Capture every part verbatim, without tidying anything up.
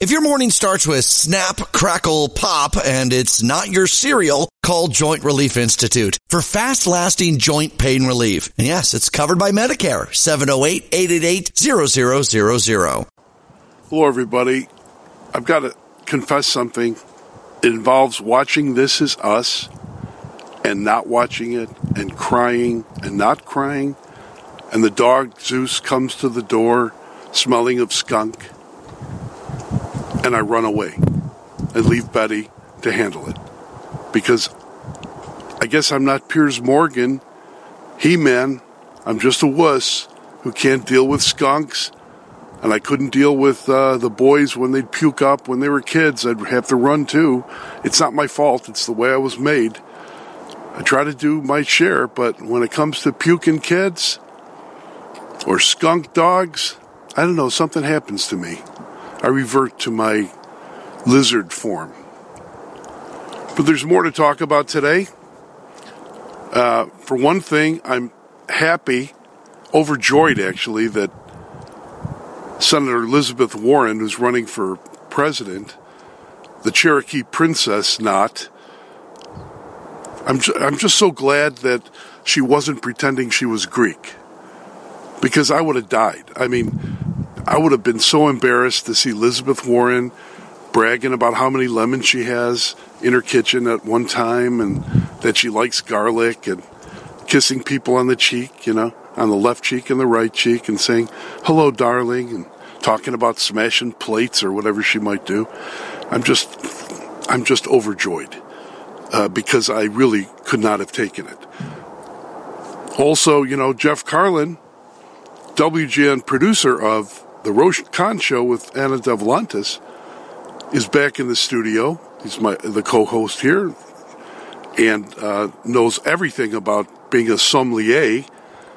If your morning starts with snap, crackle, pop, and it's not your cereal, call Joint Relief Institute for fast-lasting joint pain relief. And yes, it's covered by Medicare. seven oh eight, eight eight eight, zero zero zero zero. Hello, everybody. I've got to confess something. It involves watching This Is Us and not watching it, and crying and not crying. And the dog, Zeus, comes to the door smelling of skunk. And I run away and leave Betty to handle it. Because I guess I'm not Piers Morgan, He-Man. I'm just a wuss who can't deal with skunks. And I couldn't deal with uh, the boys when they'd puke up when they were kids. I'd have to run too. It's not my fault. It's the way I was made. I try to do my share, but when it comes to puking kids or skunk dogs, I don't know, something happens to me. I revert to my lizard form. But there's more to talk about today. Uh, for one thing, I'm happy, overjoyed actually, that Senator Elizabeth Warren, who's running for president, the Cherokee princess not, I'm, ju- I'm just so glad that she wasn't pretending she was Greek. Because I would have died. I mean, I would have been so embarrassed to see Elizabeth Warren bragging about how many lemons she has in her kitchen at one time and that she likes garlic and kissing people on the cheek, you know, on the left cheek and the right cheek and saying, hello, darling, and talking about smashing plates or whatever she might do. I'm just, I'm just overjoyed uh, because I really could not have taken it. Also, you know, Jeff Carlin, W G N producer of The Rosh Khan Show with Anna Devlantis, is back in the studio. He's my the co-host here and uh, knows everything about being a sommelier.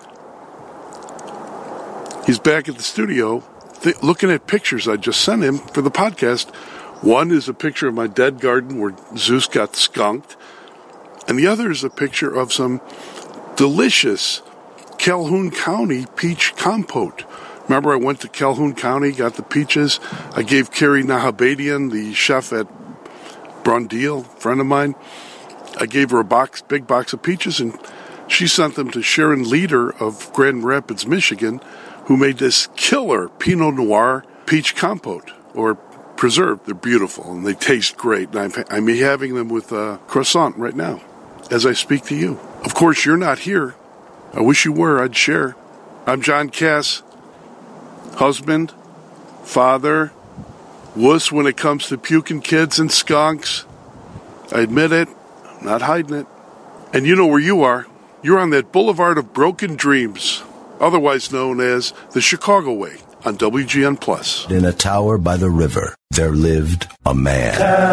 He's back at the studio th- looking at pictures I just sent him for the podcast. One is a picture of my dead garden where Zeus got skunked, and the other is a picture of some delicious Calhoun County peach compote. Remember, I went to Calhoun County, got the peaches. I gave Carrie Nahabadian, the chef at Brondeel, friend of mine, I gave her a box, big box of peaches, and she sent them to Sharon Leader of Grand Rapids, Michigan, who made this killer Pinot Noir peach compote, or preserved. They're beautiful, and they taste great. And I'm, I'm having them with a croissant right now, as I speak to you. Of course, you're not here. I wish you were. I'd share. I'm John Cass. Husband, father, wuss when it comes to puking kids and skunks. I admit it, I'm not hiding it. And you know where you are. You're on that boulevard of broken dreams, otherwise known as the Chicago Way, on W G N Plus. In a tower by the river, there lived a man.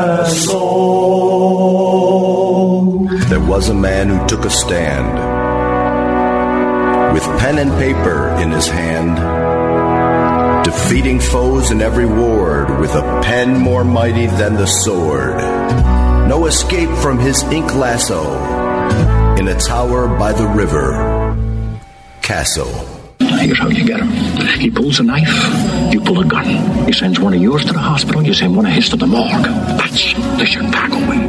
Castle. There was a man who took a stand, with pen and paper in his hand, defeating foes in every ward with a pen more mighty than the sword. No escape from his ink lasso. In a tower by the river, Castle. Here's how you get him. He pulls a knife, you pull a gun. He sends one of yours to the hospital, you send one of his to the morgue. That's the Chicago way.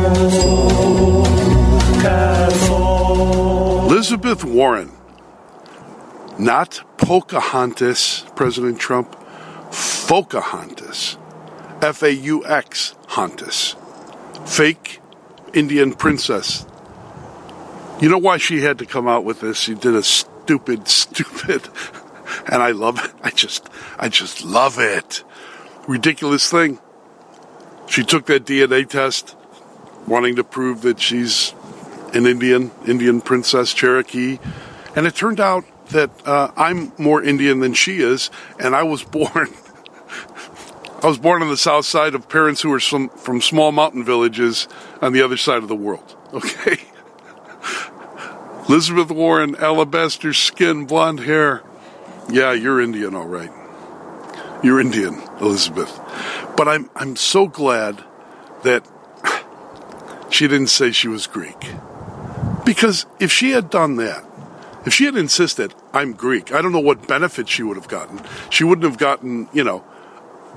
Elizabeth Warren. Not Pocahontas, President Trump. Pocahontas. F A U X, Hontas. Fake Indian princess. You know why she had to come out with this? She did a stupid, stupid, and I love it. I just, I just love it. Ridiculous thing. She took that D N A test, wanting to prove that she's an Indian, Indian princess Cherokee, and it turned out that uh, I'm more Indian than she is, and I was born, I was born on the south side of parents who were from, from small mountain villages on the other side of the world, okay? Elizabeth Warren, alabaster skin, blonde hair. Yeah, you're Indian, all right. You're Indian, Elizabeth. But I'm I'm so glad that she didn't say she was Greek. Because if she had done that, if she had insisted, I'm Greek, I don't know what benefit she would have gotten. She wouldn't have gotten, you know, a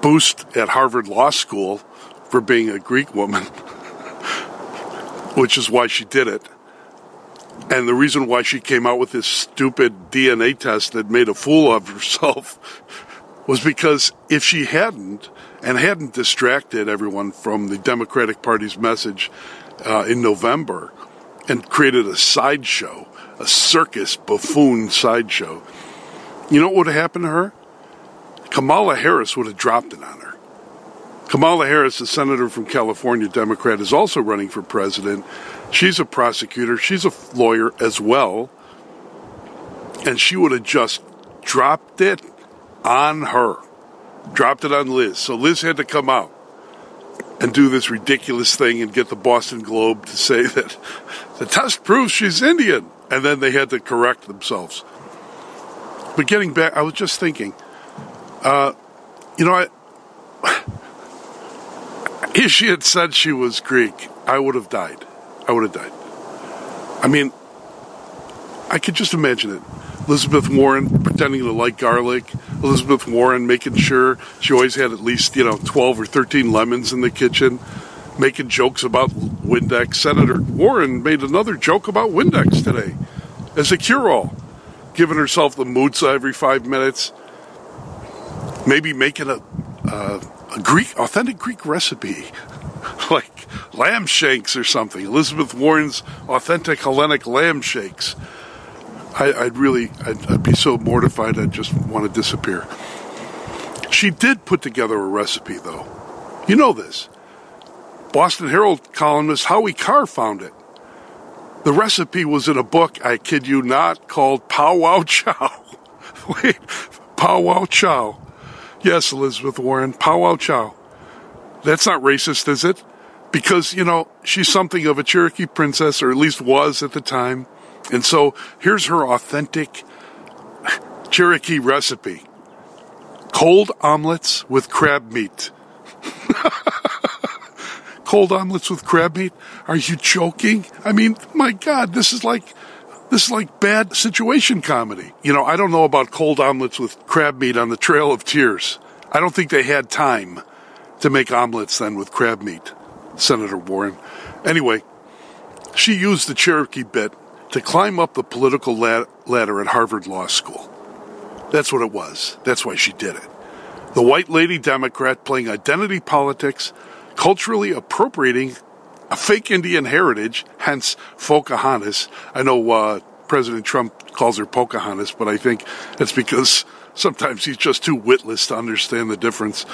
boost at Harvard Law School for being a Greek woman, which is why she did it. And the reason why she came out with this stupid D N A test that made a fool of herself was because if she hadn't, and hadn't distracted everyone from the Democratic Party's message uh, in November and created a sideshow, a circus buffoon sideshow, you know what would have happened to her? Kamala Harris would have dropped it on her. Kamala Harris, the senator from California, Democrat, is also running for president. She's a prosecutor. She's a lawyer as well. And she would have just dropped it on her. Dropped it on Liz. So Liz had to come out and do this ridiculous thing and get the Boston Globe to say that the test proves she's Indian. And then they had to correct themselves. But getting back, I was just thinking, uh, you know, I, if she had said she was Greek, I would have died. I would have died. I mean, I could just imagine it. Elizabeth Warren pretending to like garlic. Elizabeth Warren making sure she always had at least, you know, twelve or thirteen lemons in the kitchen. Making jokes about Windex. Senator Warren made another joke about Windex today as a cure-all. Giving herself the mootza every five minutes. Maybe making a, uh, a Greek, authentic Greek recipe. Like lamb shakes or something. Elizabeth Warren's authentic Hellenic lamb shakes. I, I'd really, I'd, I'd be so mortified I'd just want to disappear. She did put together a recipe, though. You know this. Boston Herald columnist Howie Carr found it. The recipe was in a book, I kid you not, called Pow Wow Chow. Wait, Pow Wow Chow. Yes, Elizabeth Warren, Pow Wow Chow. That's not racist, is it? Because, you know, she's something of a Cherokee princess, or at least was at the time. And so here's her authentic Cherokee recipe. Cold omelets with crab meat. Cold omelets with crab meat? Are you joking? I mean, my God, this is like this is like bad situation comedy. You know, I don't know about cold omelets with crab meat on the Trail of Tears. I don't think they had time to make omelets then with crab meat, Senator Warren. Anyway, she used the Cherokee bit to climb up the political ladder at Harvard Law School. That's what it was. That's why she did it. The white lady Democrat playing identity politics, culturally appropriating a fake Indian heritage, hence Pocahontas. I know uh, President Trump calls her Pocahontas, but I think it's because sometimes he's just too witless to understand the difference.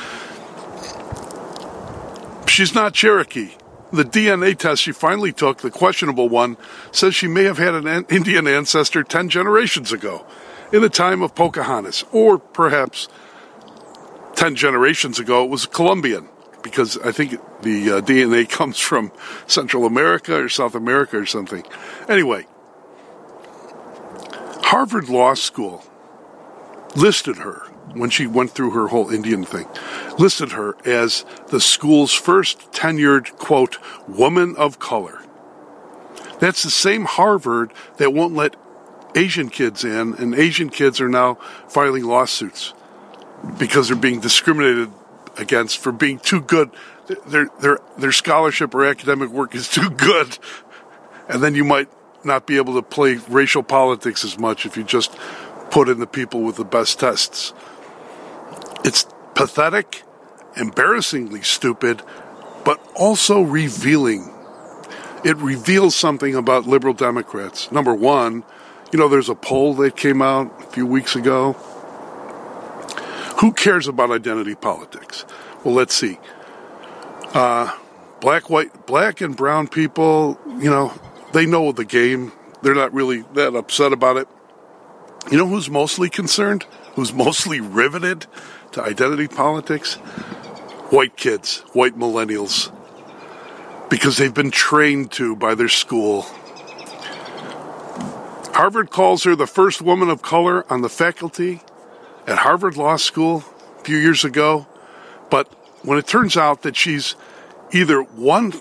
She's not Cherokee. The D N A test she finally took, the questionable one, says she may have had an Indian ancestor ten generations ago, in the time of Pocahontas. Or perhaps ten generations ago it was Colombian, because I think the uh, D N A comes from Central America or South America or something. Anyway, Harvard Law School listed her, when she went through her whole Indian thing, listed her as the school's first tenured, quote, woman of color. That's the same Harvard that won't let Asian kids in, and Asian kids are now filing lawsuits because they're being discriminated against for being too good. Their, their, their scholarship or academic work is too good. And then you might not be able to play racial politics as much if you just put in the people with the best tests. It's pathetic, embarrassingly stupid, but also revealing. It reveals something about liberal Democrats. Number one, you know, there's a poll that came out a few weeks ago. Who cares about identity politics? Well, let's see. Uh, black, white, black and brown people, you know, they know the game. They're not really that upset about it. You know who's mostly concerned? Who's mostly riveted to identity politics? White kids, white millennials. Because they've been trained to by their school. Harvard calls her the first woman of color on the faculty at Harvard Law School a few years ago. But when it turns out that she's either one,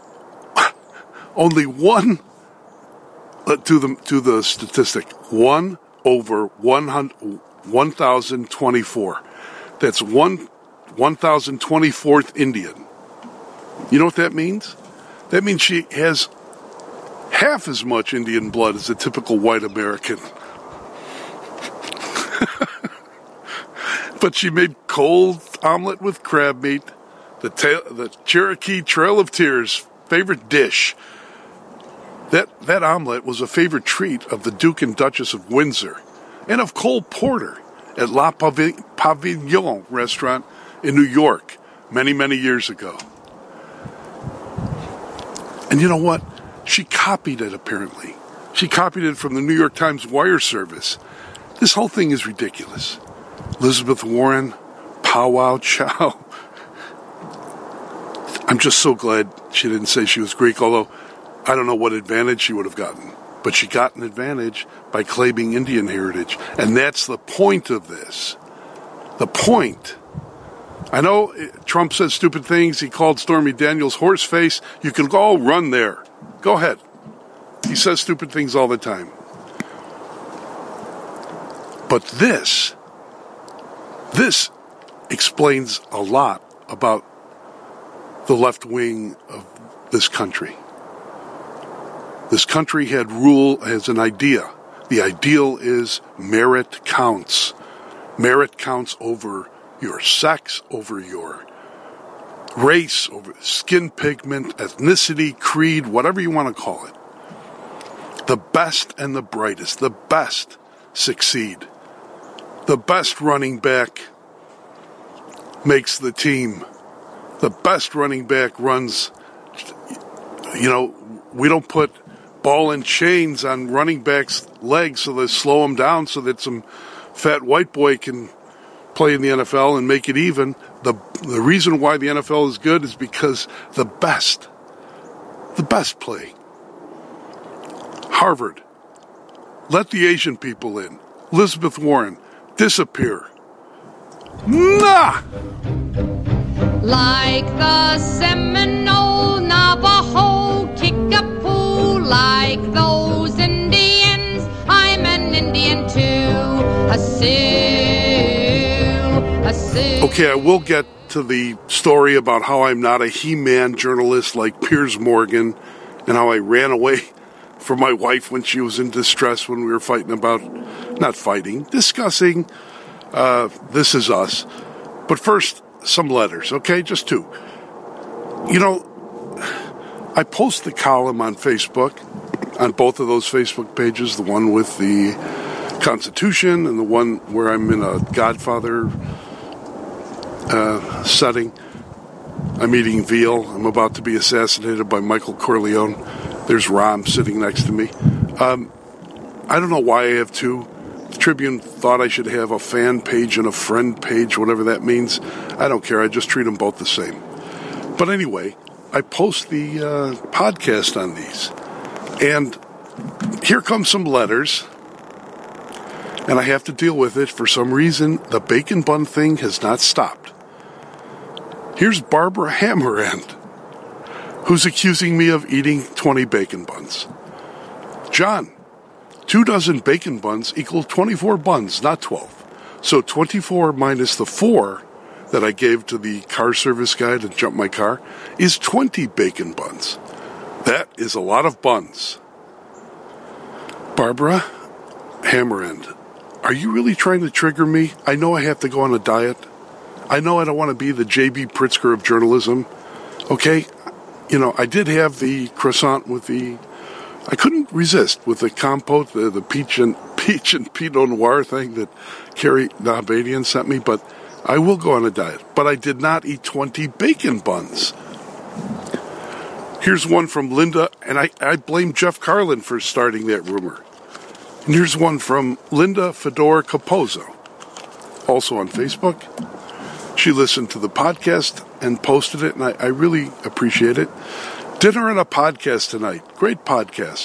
only one, uh, to the to the statistic, one over one thousand twenty-four. That's one one thousand twenty-fourth Indian. You know what that means? That means she has half as much Indian blood as a typical white American. But she made cold omelet with crab meat, the, ta- the Cherokee Trail of Tears favorite dish. That, that omelet was a favorite treat of the Duke and Duchess of Windsor and of Cole Porter at La Pavi- Pavilion restaurant in New York many, many years ago. And you know what? She copied it, apparently. She copied it from the New York Times wire service. This whole thing is ridiculous. Elizabeth Warren, Pow Wow Chow. I'm just so glad she didn't say she was Greek, although I don't know what advantage she would have gotten. But she got an advantage by claiming Indian heritage. And that's the point of this. The point. I know Trump says stupid things. He called Stormy Daniels horseface. You can all run there. Go ahead. He says stupid things all the time. But this, this explains a lot about the left wing of this country. This country had rule as an idea. The ideal is merit counts. Merit counts over your sex, over your race, over skin pigment, ethnicity, creed, whatever you want to call it. The best and the brightest, the best succeed. The best running back makes the team. The best running back runs, you know, we don't put ball and chains on running backs' legs so they slow them down so that some fat white boy can play in the N F L and make it even. The the reason why the N F L is good is because the best, the best play. Harvard, let the Asian people in. Elizabeth Warren, disappear. Nah! Like the Seminole, Navajo, Kickapoo, like those Indians, I'm an Indian too. A Sioux, a Sioux. Okay, I will get to the story about how I'm not a He-Man journalist like Piers Morgan and how I ran away from my wife when she was in distress when we were fighting about, not fighting, discussing uh, This Is Us. But first, some letters, okay? Just two. You know, I post the column on Facebook, on both of those Facebook pages, the one with the Constitution and the one where I'm in a Godfather uh, setting. I'm eating veal. I'm about to be assassinated by Michael Corleone. There's Rom sitting next to me. Um, I don't know why I have two. The Tribune thought I should have a fan page and a friend page, whatever that means. I don't care. I just treat them both the same. But anyway, I post the uh, podcast on these. And here come some letters. And I have to deal with it. For some reason, the bacon bun thing has not stopped. Here's Barbara Hammerend, who's accusing me of eating twenty bacon buns. John, two dozen bacon buns equal twenty-four buns, not twelve. So twenty-four minus the four that I gave to the car service guy to jump my car is twenty bacon buns. That is a lot of buns. Barbara Hammerend, are you really trying to trigger me? I know I have to go on a diet. I know I don't want to be the J B Pritzker of journalism. Okay? You know, I did have the croissant with the... I couldn't resist with the compote, the, the peach and peach and Pinot Noir thing that Carrie Nabadian sent me, but I will go on a diet. But I did not eat twenty bacon buns. Here's one from Linda, and I, I blame Jeff Carlin for starting that rumor. And here's one from Linda Fedor Capozzo, also on Facebook. She listened to the podcast and posted it, and I, I really appreciate it. Dinner and a podcast tonight. Great podcast.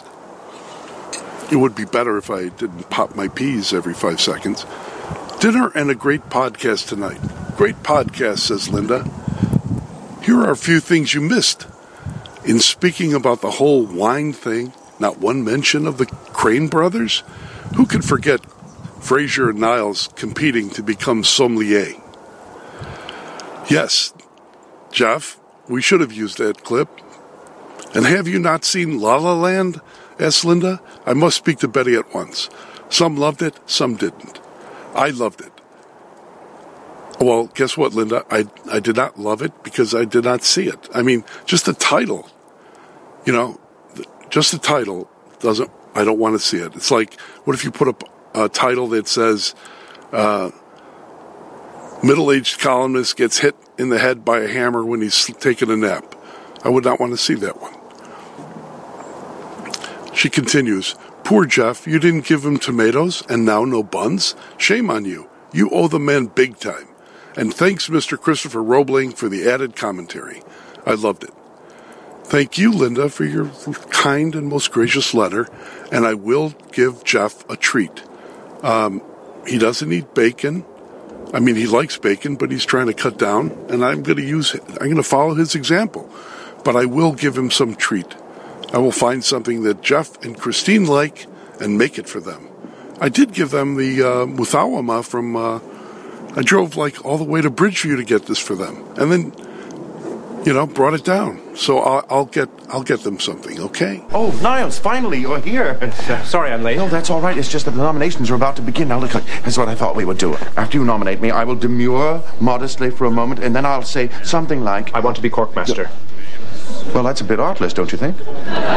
It would be better if I didn't pop my peas every five seconds. Dinner and a great podcast tonight. Great podcast, says Linda. Here are a few things you missed. In speaking about the whole wine thing, not one mention of the Crane brothers? Who could forget Fraser and Niles competing to become sommelier? Yes, Jeff, we should have used that clip. And have you not seen La La Land? Asked Linda. I must speak to Betty at once. Some loved it, some didn't. I loved it. Well, guess what, Linda? I, I did not love it because I did not see it. I mean, just the title, you know, just the title doesn't, I don't want to see it. It's like, what if you put up a title that says, uh, middle-aged columnist gets hit in the head by a hammer when he's taking a nap? I would not want to see that one. She continues, poor Jeff, you didn't give him tomatoes and now no buns? Shame on you. You owe the man big time. And thanks, Mister Christopher Roebling, for the added commentary. I loved it. Thank you, Linda, for your kind and most gracious letter, and I will give Jeff a treat. Um, he doesn't eat bacon. I mean, he likes bacon, but he's trying to cut down, and I'm going to use, I'm going to follow his example. But I will give him some treat. I will find something that Jeff and Christine like and make it for them. I did give them the uh, Muthawama from, uh, I drove like all the way to Bridgeview to get this for them. And then, you know, brought it down. So I'll, I'll get I'll get them something, okay? Oh, Niles, finally, you're here. Uh, sorry I'm late. No, that's all right. It's just that the nominations are about to begin. Now, look, here's what I thought we would do. After you nominate me, I will demur modestly for a moment, and then I'll say something like... I want to be Corkmaster. Well, that's a bit artless, don't you think?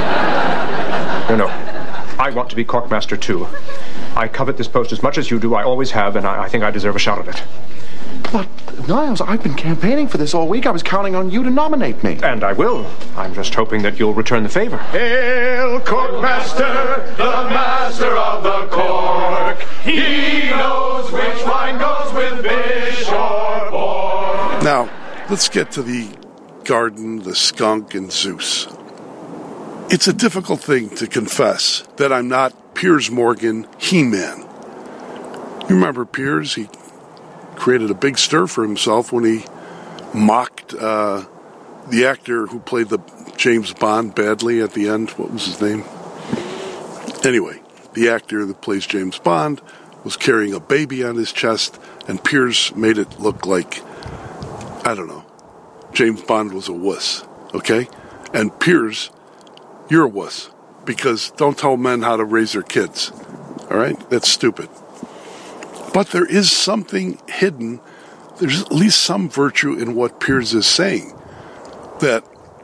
No, no. I want to be Corkmaster, too. I covet this post as much as you do. I always have, and I, I think I deserve a shot at it. But, Niles, I've been campaigning for this all week. I was counting on you to nominate me. And I will. I'm just hoping that you'll return the favor. Hail, Corkmaster, the master of the cork. He knows which wine goes with fish or pork. Now, let's get to the garden, the skunk, and Zeus. It's a difficult thing to confess that I'm not Piers Morgan, He-Man. You remember Piers? He created a big stir for himself when he mocked uh, the actor who played the James Bond badly at the end. What was his name? Anyway, the actor that plays James Bond was carrying a baby on his chest, and Piers made it look like, I don't know, James Bond was a wuss, okay? And Piers, you're a wuss, because don't tell men how to raise their kids, all right? That's stupid. But there is something hidden, there's at least some virtue in what Piers is saying, that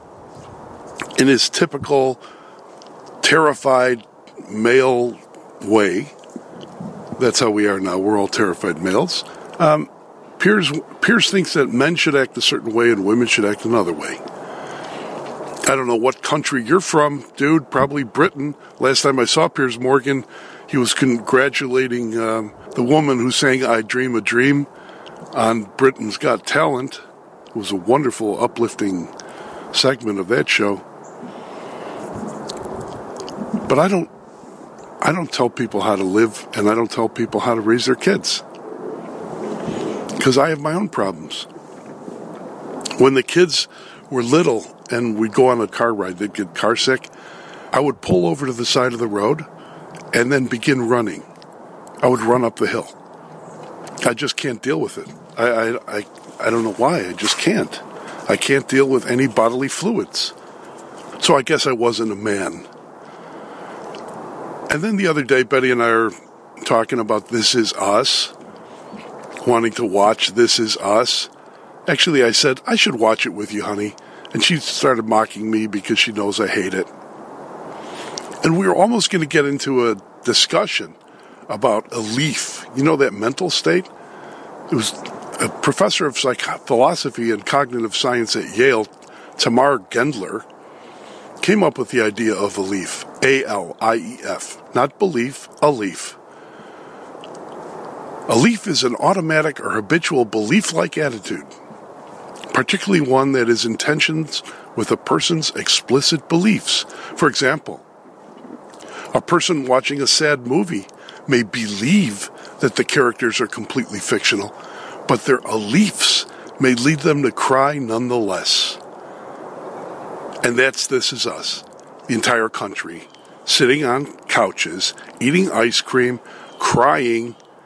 in his typical terrified male way, that's how we are now, we're all terrified males, um, Piers, Piers thinks that men should act a certain way and women should act another way. I don't know what country you're from, dude, probably Britain. Last time I saw Piers Morgan, he was congratulating um, the woman who sang I Dream a Dream on Britain's Got Talent. It was a wonderful, uplifting segment of that show. But I don't, I don't tell people how to live, and I don't tell people how to raise their kids. Because I have my own problems. When the kids were little and we'd go on a car ride, they'd get car sick, I would pull over to the side of the road and then begin running. I would run up the hill. I just can't deal with it. I, I, I, I don't know why. I just can't. I can't deal with any bodily fluids. So I guess I wasn't a man. And then the other day, Betty and I are talking about This Is Us, wanting to watch This Is Us. Actually, I said, I should watch it with you, honey. And she started mocking me because she knows I hate it. And we were almost going to get into a discussion about a leaf. You know that mental state? It was a professor of psych- philosophy and cognitive science at Yale, Tamar Gendler, came up with the idea of a leaf. A L I E F. Not belief, a leaf. A leaf is an automatic or habitual belief-like attitude, particularly one that is in tension with a person's explicit beliefs. For example, a person watching a sad movie may believe that the characters are completely fictional, but their beliefs may lead them to cry nonetheless. And that's This Is Us, the entire country, sitting on couches, eating ice cream, crying,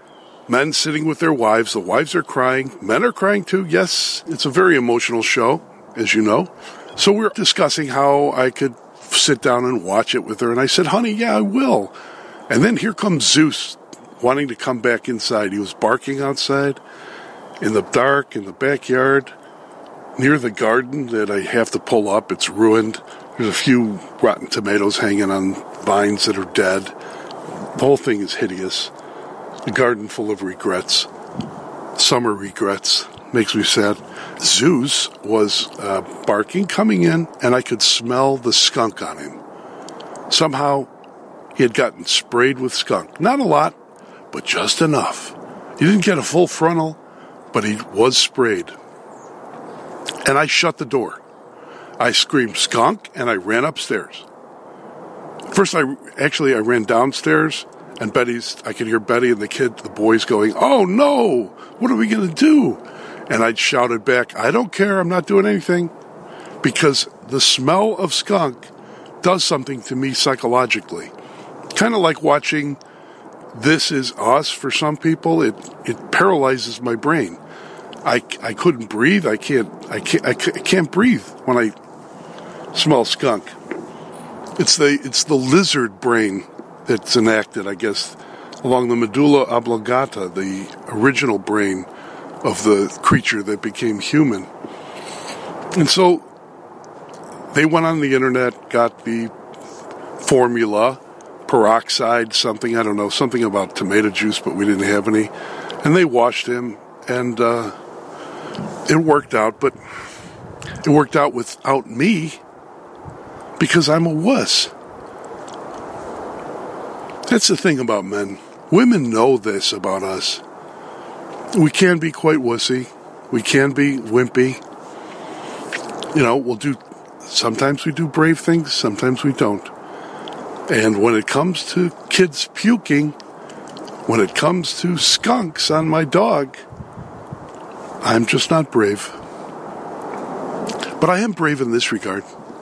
men sitting with their wives. The wives are crying. Men are crying too. Yes, it's a very emotional show, as you know. So we're discussing how I could sit down and watch it with her. And I said, honey, yeah, I will. And then here comes Zeus wanting to come back inside. He was barking outside in the dark, in the backyard, near the garden that I have to pull up. It's ruined. There's a few rotten tomatoes hanging on vines that are dead. The whole thing is hideous. A garden full of regrets. Summer regrets. Makes me sad. Zeus was uh, barking, coming in, and I could smell the skunk on him. Somehow, he had gotten sprayed with skunk. Not a lot, but just enough. He didn't get a full frontal, but he was sprayed. And I shut the door. I screamed skunk, and I ran upstairs. First, I actually, I ran downstairs, and Betty's, I could hear Betty and the kid, the boys going, oh no, what are we going to do? And I shouted back, I don't care, I'm not doing anything. Because the smell of skunk does something to me psychologically. Kind of like watching This Is Us for some people. It it paralyzes my brain. I, I couldn't breathe. I can't, I can't, I can't breathe when I smell skunk. It's the, it's the lizard brain that's enacted, I guess, along the medulla oblongata, the original brain of the creature that became human. And so they went on the internet, got the formula, peroxide, something, I don't know, something about tomato juice, but we didn't have any. And they washed him, and uh, it worked out, but it worked out without me because I'm a wuss. That's the thing about men. Women know this about us. We can be quite wussy. We can be wimpy. You know, we'll do, sometimes we do brave things, sometimes we don't. And when it comes to kids puking, when it comes to skunks on my dog, I'm just not brave. But I am brave in this regard.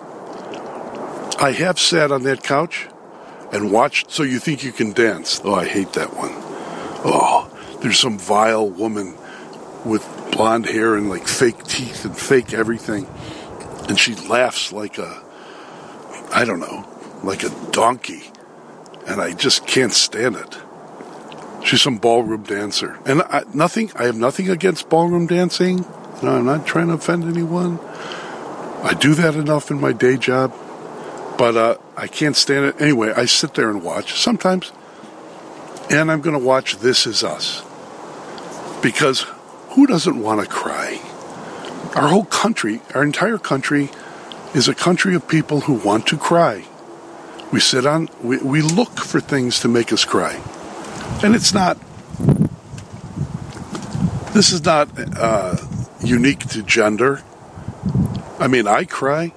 I have sat on that couch and watched So You Think You Can Dance. Oh, I hate that one. Oh, there's some vile woman with blonde hair and like fake teeth and fake everything. And she laughs like a, I don't know, like a donkey. And I just can't stand it. She's some ballroom dancer. And I, nothing, I have nothing against ballroom dancing. No, I'm not trying to offend anyone. I do that enough in my day job. But uh, I can't stand it. Anyway, I sit there and watch sometimes. And I'm going to watch This Is Us. Because who doesn't want to cry? Our whole country, our entire country, is a country of people who want to cry. We sit on, we, we look for things to make us cry. And it's not, this is not uh, unique to gender. I mean, I cry.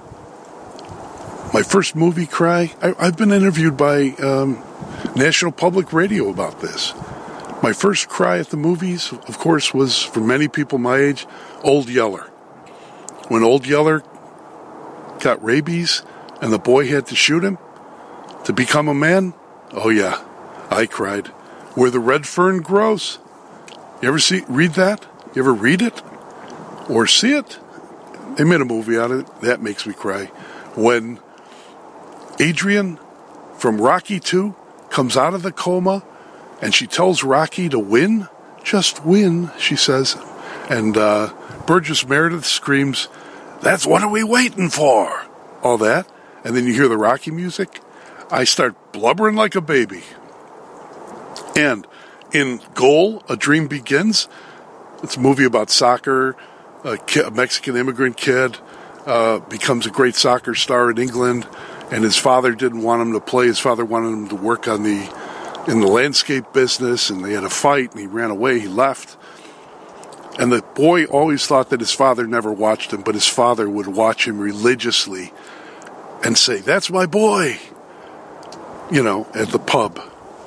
My first movie cry, I, I've been interviewed by um, National Public Radio about this. My first cry at the movies, of course, was, for many people my age, Old Yeller. When Old Yeller got rabies and the boy had to shoot him to become a man, oh yeah, I cried. Where the Red Fern Grows. You ever see, read that? You ever read it? Or see it? They made a movie out of it. That makes me cry. When Adrian from Rocky two comes out of the coma and she tells Rocky to win, just win, she says. And uh, Burgess Meredith screams, that's what are we waiting for? All that. And then you hear the Rocky music. I start blubbering like a baby. And in Goal, A Dream Begins, it's a movie about soccer. A, kid, a Mexican immigrant kid uh, becomes a great soccer star in England. And his father didn't want him to play. His father wanted him to work on the in the landscape business, and they had a fight, and he ran away. He left. And the boy always thought that his father never watched him, but his father would watch him religiously and say, that's my boy, you know, at the pub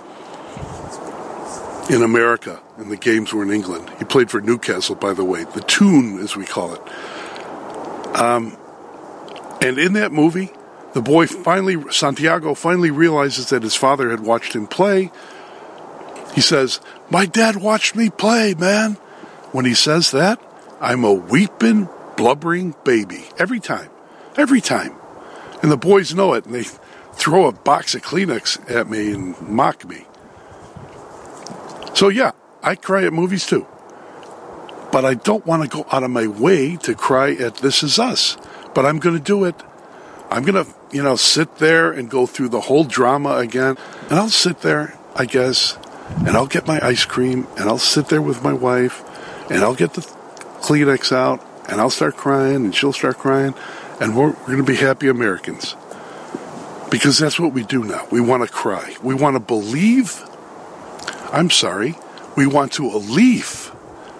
in America, and the games were in England. He played for Newcastle, by the way, the Toon, as we call it. Um, and in that movie, the boy finally, Santiago finally realizes that his father had watched him play. He says, my dad watched me play, man. When he says that, I'm a weeping, blubbering baby. Every time. Every time. And the boys know it, and they throw a box of Kleenex at me and mock me. So yeah, I cry at movies too. But I don't want to go out of my way to cry at This Is Us. But I'm going to do it. I'm going to, you know, sit there and go through the whole drama again. And I'll sit there, I guess, and I'll get my ice cream, and I'll sit there with my wife, and I'll get the Kleenex out, and I'll start crying, and she'll start crying, and we're, we're going to be happy Americans. Because that's what we do now. We want to cry. We want to believe. I'm sorry. We want to believe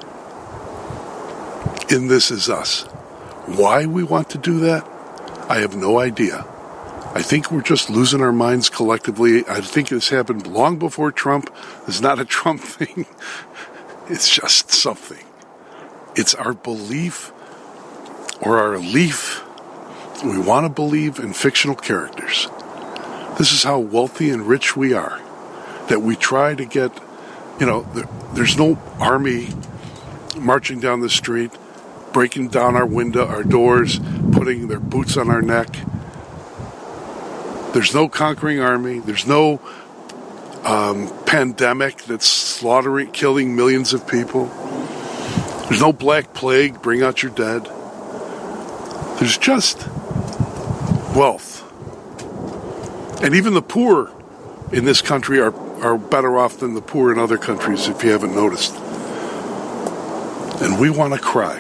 in This Is Us. Why we want to do that, I have no idea. I think we're just losing our minds collectively. I think this happened long before Trump. It's not a Trump thing. It's just something. It's our belief or our leaf. We want to believe in fictional characters. This is how wealthy and rich we are. That we try to get, you know, there, there's no army marching down the street, breaking down our window, our doors, putting their boots on our neck. There's no conquering army. There's no um, pandemic that's slaughtering, killing millions of people. There's no black plague, bring out your dead. There's just wealth. And even the poor in this country are, are better off than the poor in other countries, if you haven't noticed. And we want to cry.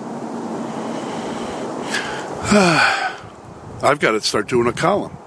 I've got to start doing a column.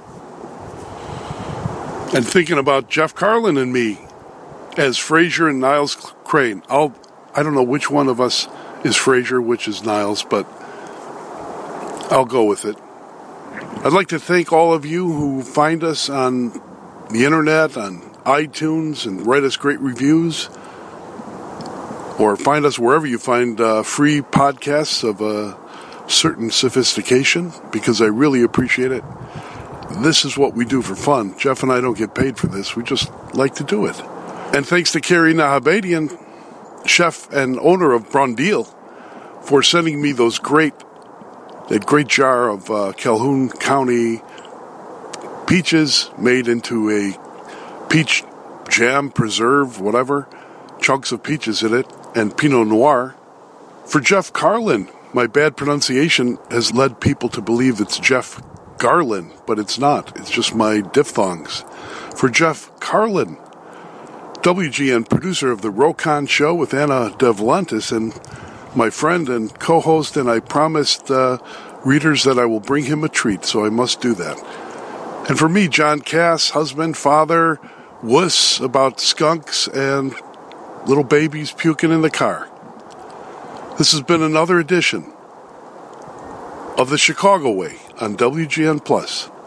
And thinking about Jeff Carlin and me as Frasier and Niles Crane. I'll, I don't know which one of us is Frasier, which is Niles, but I'll go with it. I'd like to thank all of you who find us on the internet, on iTunes, and write us great reviews. Or find us wherever you find uh, free podcasts of a certain sophistication, because I really appreciate it. This is what we do for fun. Jeff and I don't get paid for this. We just like to do it. And thanks to Carrie Nahabadian, chef and owner of Brondeel, for sending me those great, that great jar of uh, Calhoun County peaches made into a peach jam, preserve, whatever, chunks of peaches in it, and Pinot Noir. For Jeff Carlin, my bad pronunciation has led people to believe it's Jeff Garlin, but it's not. It's just my diphthongs. For Jeff Carlin, W G N producer of the Rokon Show with Anna Devlantis, and my friend and co-host, and I promised uh, readers that I will bring him a treat, so I must do that. And for me, John Cass, husband, father, wuss about skunks and little babies puking in the car. This has been another edition of the Chicago Way on W G N Plus.